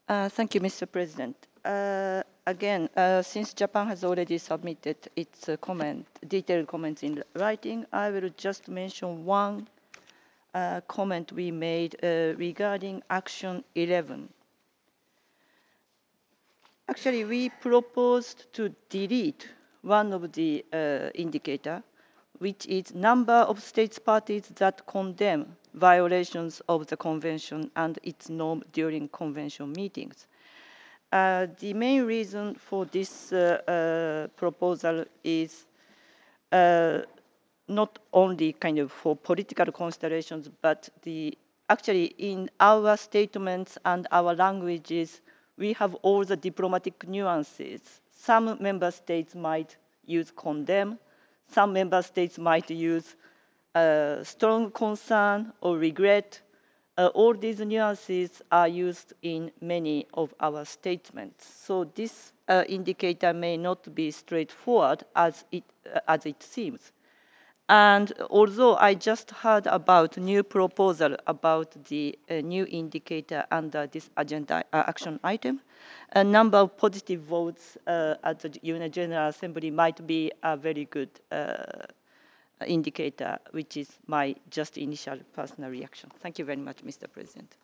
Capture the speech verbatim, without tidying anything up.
Uh, thank you, Mister President. Uh, again, uh, since Japan has already submitted its uh, comment, detailed comments in writing, I will just mention one uh, comment we made uh, regarding Action eleven. Actually, we proposed to delete one of the uh, indicator, which is number of states parties that condemn violations of the convention and its norm during convention meetings. Uh, the main reason for this uh, uh, proposal is uh, not only kind of for political considerations, but the actually in our statements and our languages, we have all the diplomatic nuances. Some member states might use condemn, some member states might use uh, strong concern or regret. Uh, all these nuances are used in many of our statements. So this uh, indicator may not be straightforward as it, uh, as it seems. And although I just heard about new proposal about the uh, new indicator under this agenda uh, action item, a number of positive votes uh, at the U N General Assembly might be a very good uh, indicator, which is my just initial personal reaction. Thank you very much, Mister President.